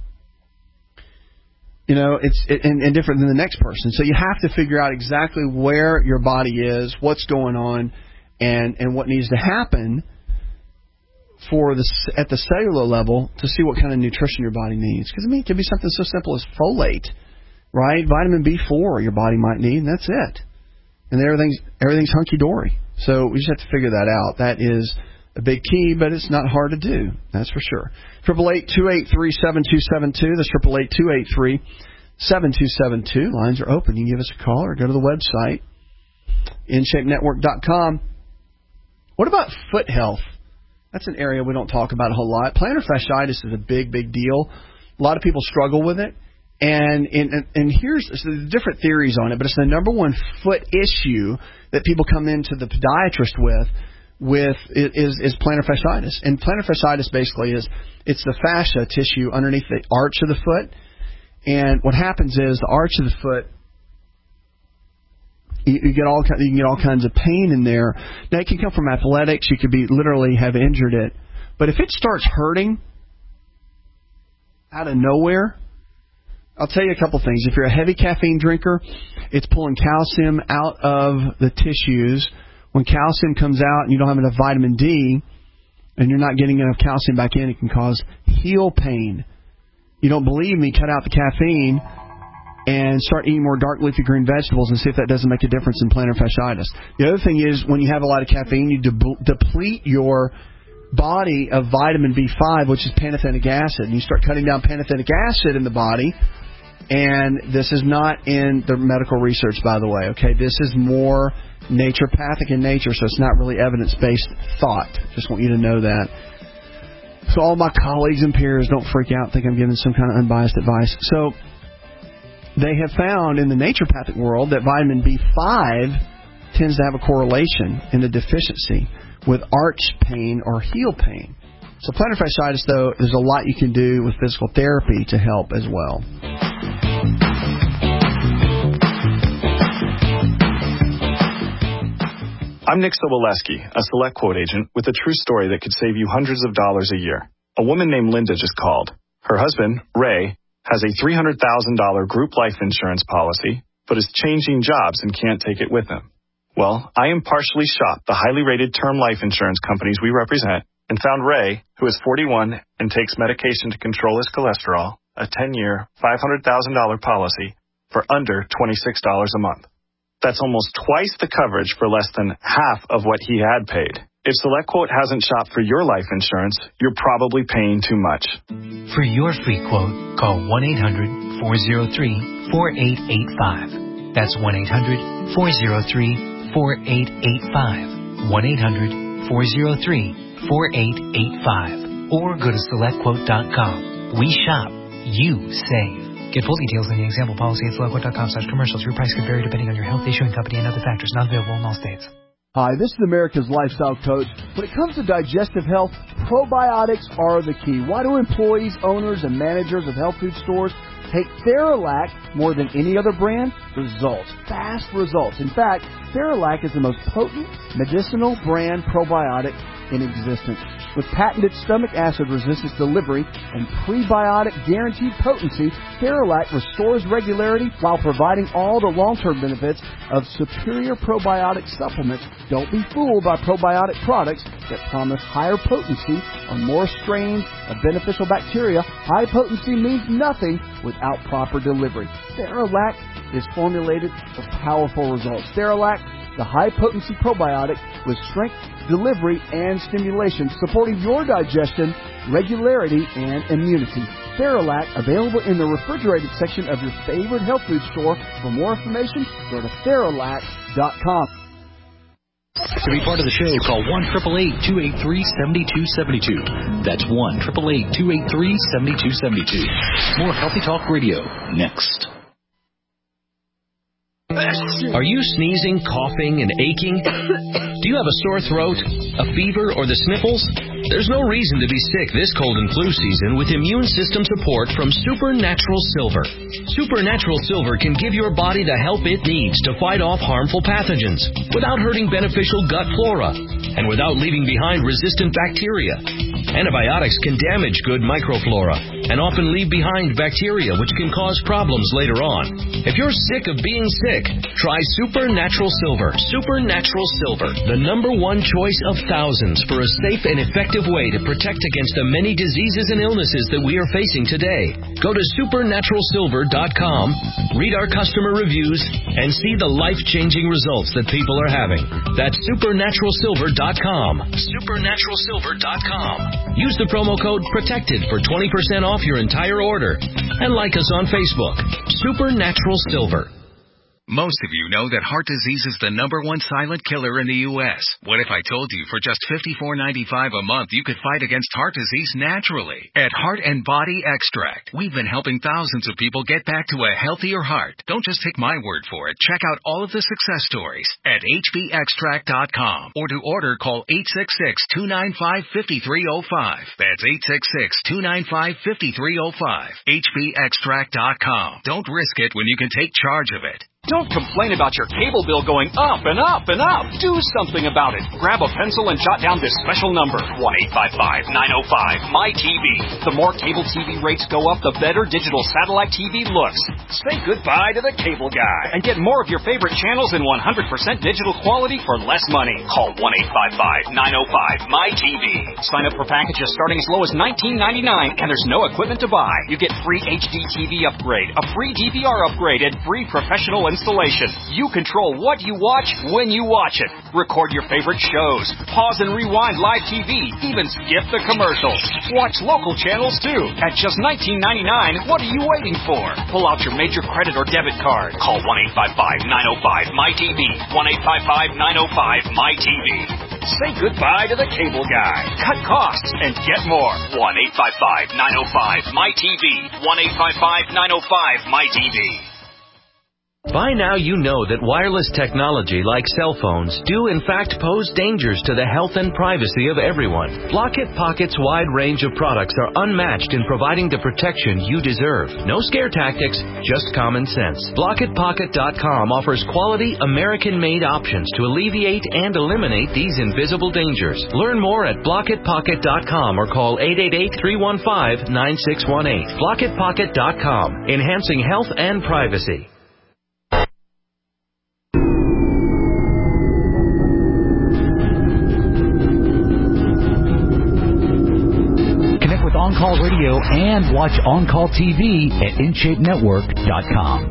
You know, it's it, and, and different than the next person. So you have to figure out exactly where your body is, what's going on, and, and what needs to happen for the at the cellular level to see what kind of nutrition your body needs. Because, I mean, it could be something so simple as folate, right? Vitamin B four your body might need, and that's it. And everything's, everything's hunky-dory. So we just have to figure that out. That is a big key, but it's not hard to do. That's for sure. eight eight eight, two eight three, seven two seven two. That's eight eight eight, two eight three, seven two seven two. Lines are open. You can give us a call or go to the website, in shape network dot com. What about foot health? That's an area we don't talk about a whole lot. Plantar fasciitis is a big, big deal. A lot of people struggle with it. And and, and here's so there's different theories on it, but it's the number one foot issue that people come into the podiatrist with. with is, is plantar fasciitis. And plantar fasciitis basically is, it's the fascia tissue underneath the arch of the foot. And what happens is the arch of the foot, you, you get all you can get all kinds of pain in there. Now it can come from athletics. You could be literally have injured it. But if it starts hurting out of nowhere, I'll tell you a couple things. If you're a heavy caffeine drinker, it's pulling calcium out of the tissues. When calcium comes out and you don't have enough vitamin D and you're not getting enough calcium back in, it can cause heel pain. You don't believe me? Cut out the caffeine and start eating more dark leafy green vegetables and see if that doesn't make a difference in plantar fasciitis. The other thing is when you have a lot of caffeine, you de- deplete your body of vitamin B five, which is pantothenic acid. And you start cutting down pantothenic acid in the body. And this is not in the medical research, by the way. Okay, this is more naturopathic in nature, so it's not really evidence-based thought. Just want you to know that. So all my colleagues and peers, don't freak out, think I'm giving some kind of unbiased advice. So they have found in the naturopathic world that vitamin B five tends to have a correlation in the deficiency with arch pain or heel pain. So plantar fasciitis, though, there's a lot you can do with physical therapy to help as well. I'm Nick Soboleski, a Select Quote agent with a true story that could save you hundreds of dollars a year. A woman named Linda just called. Her husband, Ray, has a three hundred thousand dollars group life insurance policy, but is changing jobs and can't take it with him. Well, I impartially shopped the highly rated term life insurance companies we represent and found Ray, who is forty-one and takes medication to control his cholesterol, a ten-year, five hundred thousand dollars policy for under twenty-six dollars a month. That's almost twice the coverage for less than half of what he had paid. If SelectQuote hasn't shopped for your life insurance, you're probably paying too much. For your free quote, call one eight hundred, four oh three, four eight eight five. That's one eight hundred, four oh three, four eight eight five. one eight hundred, four oh three, four eight eight five. Or go to select quote dot com. We shop. You save. Get full details in the example policy at select quote dot com slash commercials. Your price could vary depending on your health, issuing company, and other factors. Not available in all states. Hi, this is America's Lifestyle Coach. When it comes to digestive health, probiotics are the key. Why do employees, owners, and managers of health food stores take Theralac more than any other brand? Results. Fast results. In fact, Theralac is the most potent medicinal brand probiotic in existence. With patented stomach acid resistance delivery and prebiotic guaranteed potency, Theralac restores regularity while providing all the long-term benefits of superior probiotic supplements. Don't be fooled by probiotic products that promise higher potency or more strains of beneficial bacteria. High potency means nothing without proper delivery. Theralac is formulated for powerful results. Theralac, the high-potency probiotic with strength, delivery, and stimulation, supporting your digestion, regularity, and immunity. Theralac, available in the refrigerated section of your favorite health food store. For more information, go to Theralac dot com. To be part of the show, call one eight eight eight, two eight three, seven two seven two. That's one eight eight eight, two eight three, seven two seven two. More Healthy Talk Radio next. Are you sneezing, coughing, and aching? Do you have a sore throat, a fever, or the sniffles? There's no reason to be sick this cold and flu season with immune system support from Supernatural Silver. Supernatural Silver can give your body the help it needs to fight off harmful pathogens without hurting beneficial gut flora and without leaving behind resistant bacteria. Antibiotics can damage good microflora and often leave behind bacteria which can cause problems later on. If you're sick of being sick, try Supernatural Silver. Supernatural Silver, the number one choice of thousands for a safe and effective way to protect against the many diseases and illnesses that we are facing today. Go to supernatural silver dot com, read our customer reviews, and see the life-changing results that people are having. That's supernatural silver dot com. supernatural silver dot com. Use the promo code PROTECTED for twenty percent off your entire order. And like us on Facebook, Supernatural Silver. Most of you know that heart disease is the number one silent killer in the U S What if I told you for just fifty-four ninety-five a month you could fight against heart disease naturally? At Heart and Body Extract, we've been helping thousands of people get back to a healthier heart. Don't just take my word for it. Check out all of the success stories at H B extract dot com, or to order, call eight six six, two nine five, five three zero five. That's eight six six, two nine five, five three zero five. H B extract dot com. Don't risk it when you can take charge of it. Don't complain about your cable bill going up and up and up. Do something about it. Grab a pencil and jot down this special number, one eight five five, nine oh five, M Y T V. The more cable T V rates go up, the better digital satellite T V looks. Say goodbye to the cable guy and get more of your favorite channels in one hundred percent digital quality for less money. Call one eight five five, nine oh five, M Y T V. Sign up for packages starting as low as nineteen ninety-nine, and there's no equipment to buy. You get free H D T V upgrade, a free D V R upgrade, and free professional installation. You control what you watch when you watch it. Record your favorite shows. Pause and rewind live T V. Even skip the commercials. Watch local channels too. At just nineteen ninety-nine, what are you waiting for? Pull out your major credit or debit card. Call one eight five five, nine oh five, M Y T V. one eight five five, nine oh five, M Y T V. Say goodbye to the cable guy. Cut costs and get more. one eight five five, nine oh five, M Y T V. one eight five five, nine oh five, M Y T V. By now you know that wireless technology like cell phones do in fact pose dangers to the health and privacy of everyone. Blockit Pocket's wide range of products are unmatched in providing the protection you deserve. No scare tactics, just common sense. Blockit Pocket dot com offers quality American-made options to alleviate and eliminate these invisible dangers. Learn more at Blockit Pocket dot com or call eight eight eight, three one five, nine six one eight. Blockit Pocket dot com, enhancing health and privacy. On-Call Radio and watch On-Call T V at In Shape Network dot com.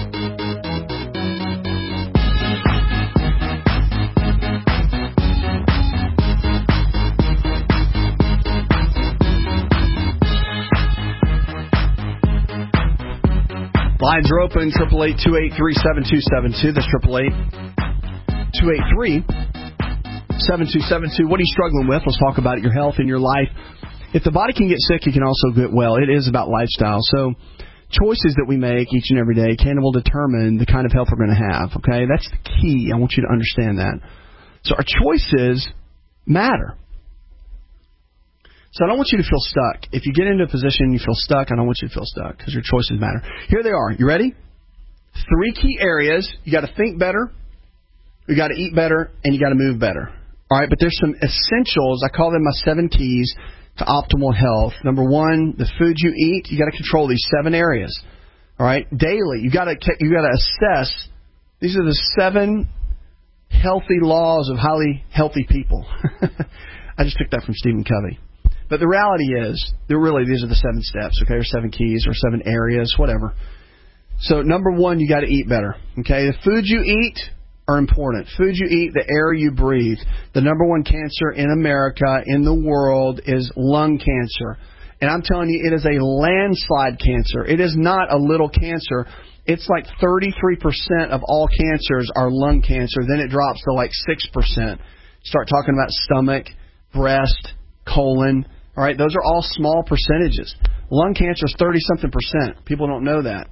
Lines are open, eight eight eight, two eight three, seven two seven two. That's eight eight eight, two eight three, seven two seven two. What are you struggling with? Let's talk about it, your health and your life. If the body can get sick, it can also get well. It is about lifestyle. So choices that we make each and every day can will determine the kind of health we're going to have. Okay, that's the key. I want you to understand that. So our choices matter. So I don't want you to feel stuck. If you get into a position and you feel stuck, I don't want you to feel stuck because your choices matter. Here they are. You ready? Three key areas. You got to think better, you got to eat better, and you got to move better. All right, but there's some essentials. I call them my seven keys to optimal health. Number one, the food you eat, you got to control these seven areas. All right, daily, you got to you got to assess. These are the seven healthy laws of highly healthy people. I just took that from Stephen Covey. But the reality is, that really these are the seven steps, okay, or seven keys, or seven areas, whatever. So number one, you got to eat better. Okay, the food you eat are important. Food you eat, the air you breathe. The number one cancer in America, in the world, is lung cancer. And I'm telling you, it is a landslide cancer. It is not a little cancer. It's like thirty-three percent of all cancers are lung cancer. Then it drops to like six percent. Start talking about stomach, breast, colon. All right, those are all small percentages. Lung cancer is thirty-something percent. People don't know that.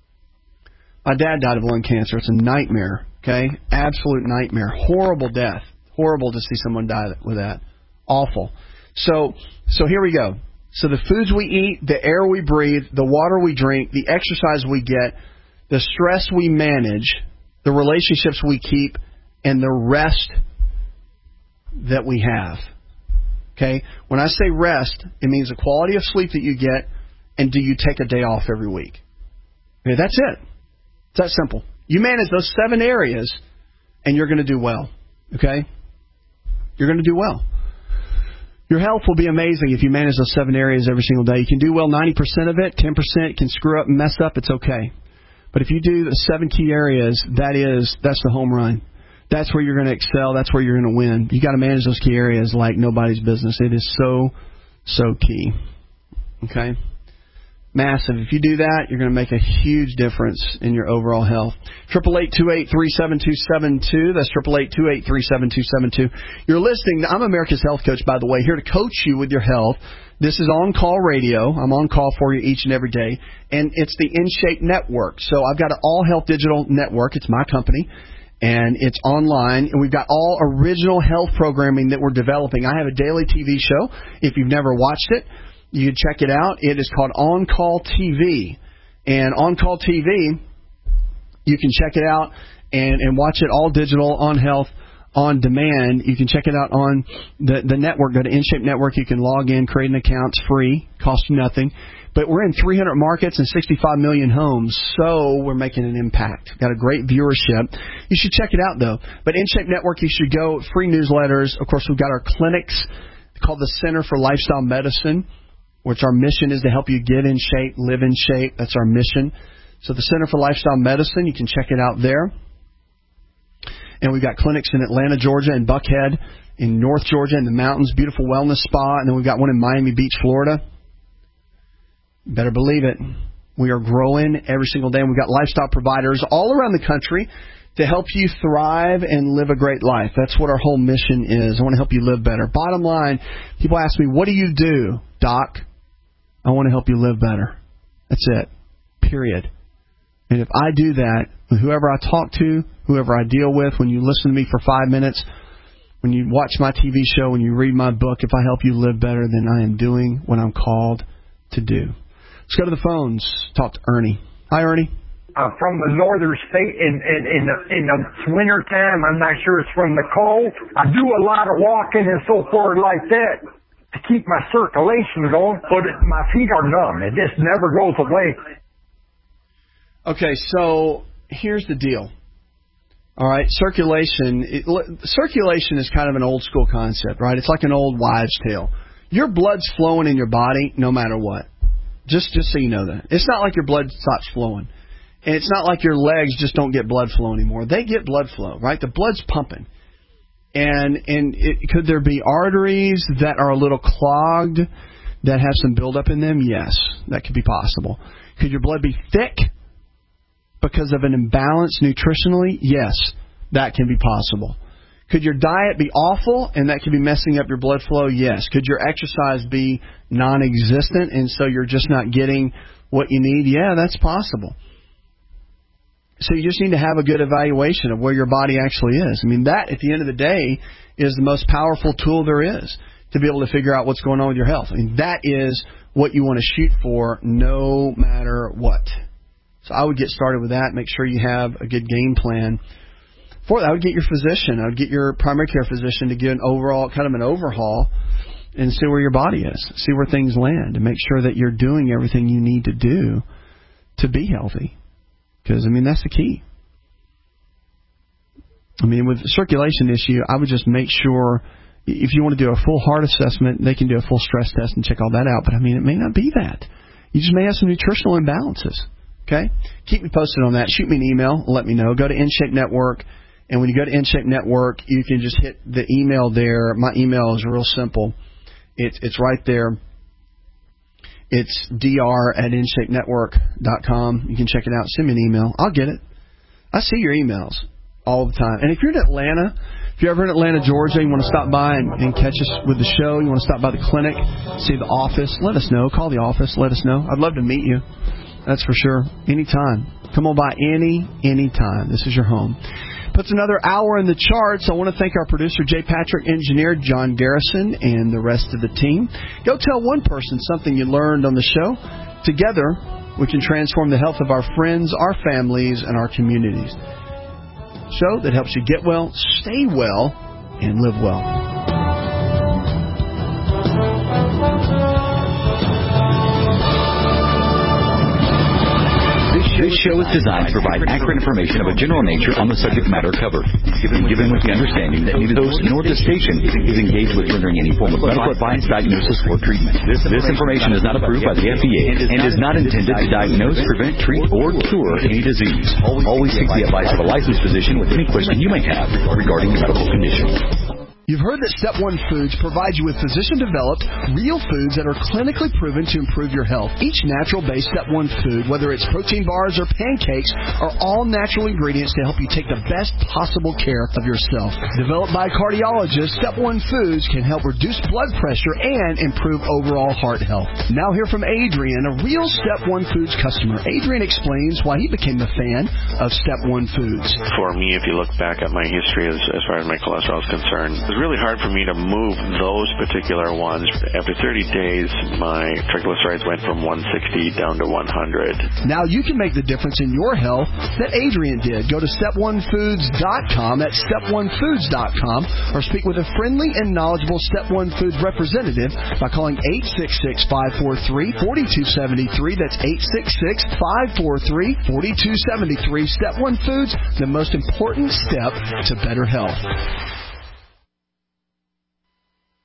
My dad died of lung cancer. It's a nightmare. Okay? Absolute nightmare. Horrible death. Horrible to see someone die with that. Awful. So, so here we go. So the foods we eat, the air we breathe, the water we drink, the exercise we get, the stress we manage, the relationships we keep, and the rest that we have. Okay? When I say rest, it means the quality of sleep that you get, and do you take a day off every week? Okay, that's it. It's that simple. You manage those seven areas, and you're going to do well. Okay? You're going to do well. Your health will be amazing if you manage those seven areas every single day. You can do well ninety percent of it. ten percent can screw up and mess up. It's okay. But if you do the seven key areas, that is, that's the home run. That's where you're going to excel. That's where you're going to win. You got to manage those key areas like nobody's business. It is so, so key. Okay? Massive. If you do that, you're going to make a huge difference in your overall health. eight eight eight, two eight three, seven two seven two. That's eight eight eight, two eight three, seven two seven two. You're listening. I'm America's Health Coach, by the way, here to coach you with your health. This is On Call Radio. I'm on call for you each and every day. And it's the In Shape Network. So I've got an all health digital network. It's my company. And it's online. And we've got all original health programming that we're developing. I have a daily T V show. If you've never watched it, you can check it out. It is called On Call T V. And On Call T V, you can check it out and, and watch it all digital, on health, on demand. You can check it out on the, the network. Go to InShape Network. You can log in, create an account. It's free. Costs you nothing. But we're in three hundred markets and sixty-five million homes, so we're making an impact. Got a great viewership. You should check it out, though. But InShape Network, you should go. Free newsletters. Of course, we've got our clinics called the Center for Lifestyle Medicine, which our mission is to help you get in shape, live in shape. That's our mission. So the Center for Lifestyle Medicine, you can check it out there. And we've got clinics in Atlanta, Georgia, and Buckhead, in North Georgia, in the mountains, beautiful wellness spa. And then we've got one in Miami Beach, Florida. Better believe it. We are growing every single day. And we've got lifestyle providers all around the country to help you thrive and live a great life. That's what our whole mission is. I want to help you live better. Bottom line, people ask me, what do you do, Doc? I want to help you live better. That's it. Period. And if I do that, with whoever I talk to, whoever I deal with, when you listen to me for five minutes, when you watch my T V show, when you read my book, if I help you live better, then I am doing what I'm called to do. Let's go to the phones. Talk to Ernie. Hi, Ernie. Uh, from the northern state in, in, in, the, in the winter time. I'm not sure it's from the cold. I do a lot of walking and so forth like that to keep my circulation going, but it, my feet are numb. It just never goes away. Okay, so here's the deal. All right, circulation. It, circulation is kind of an old school concept, right? It's like an old wives' tale. Your blood's flowing in your body no matter what. Just, just so you know that. It's not like your blood stops flowing. And it's not like your legs just don't get blood flow anymore. They get blood flow, right? The blood's pumping. And and it, could there be arteries that are a little clogged that have some buildup in them? Yes, that could be possible. Could your blood be thick because of an imbalance nutritionally? Yes, that can be possible. Could your diet be awful and that could be messing up your blood flow? Yes. Could your exercise be non-existent and so you're just not getting what you need? Yeah, that's possible. So you just need to have a good evaluation of where your body actually is. I mean, that, at the end of the day, is the most powerful tool there is to be able to figure out what's going on with your health. I mean, that is what you want to shoot for no matter what. So I would get started with that. Make sure you have a good game plan. For that, I would get your physician. I would get your primary care physician to get an overall, kind of an overhaul and see where your body is, see where things land, and make sure that you're doing everything you need to do to be healthy. Because, I mean, that's the key. I mean, with the circulation issue, I would just make sure, if you want to do a full heart assessment, they can do a full stress test and check all that out. But, I mean, it may not be that. You just may have some nutritional imbalances. Okay? Keep me posted on that. Shoot me an email. Let me know. Go to InShape Network. And when you go to InShape Network, you can just hit the email there. My email is real simple. It's, it's right there. It's dr at in shape network dot com. You can check it out. Send me an email. I'll get it. I see your emails all the time. And if you're in Atlanta, if you're ever in Atlanta, Georgia, you want to stop by and, and catch us with the show, you want to stop by the clinic, see the office, let us know. Call the office. Let us know. I'd love to meet you. That's for sure. Anytime. Come on by any, any time. This is your home. Puts another hour in the charts. I want to thank our producer, Jay Patrick, engineer John Garrison, and the rest of the team. Go tell one person something you learned on the show. Together, we can transform the health of our friends, our families, and our communities. Show that helps you get well, stay well, and live well. This show is designed to provide accurate information of a general nature on the subject matter covered, given, given with the understanding that neither host nor the station is engaged with rendering any form of medical advice, diagnosis, or treatment. This, this information is not approved by the F D A and is not intended to diagnose, prevent, treat, or cure any disease. Always seek the advice of a licensed physician with any question you may have regarding your medical condition. You've heard that Step One Foods provides you with physician-developed, real foods that are clinically proven to improve your health. Each natural-based Step One food, whether it's protein bars or pancakes, are all natural ingredients to help you take the best possible care of yourself. Developed by cardiologists, Step One Foods can help reduce blood pressure and improve overall heart health. Now hear from Adrian, a real Step One Foods customer. Adrian explains why he became a fan of Step One Foods. For me, if you look back at my history as, as far as my cholesterol is concerned, really hard for me to move those particular ones. After thirty days, my triglycerides went from one sixty down to one hundred. Now you can make the difference in your health that Adrian did. Go to step one foods dot com. That's step one foods dot com. Or speak with a friendly and knowledgeable Step One Foods representative by calling eight six six, five four three, four two seven three. That's eight six six, five four three, four two seven three. Step One Foods, the most important step to better health.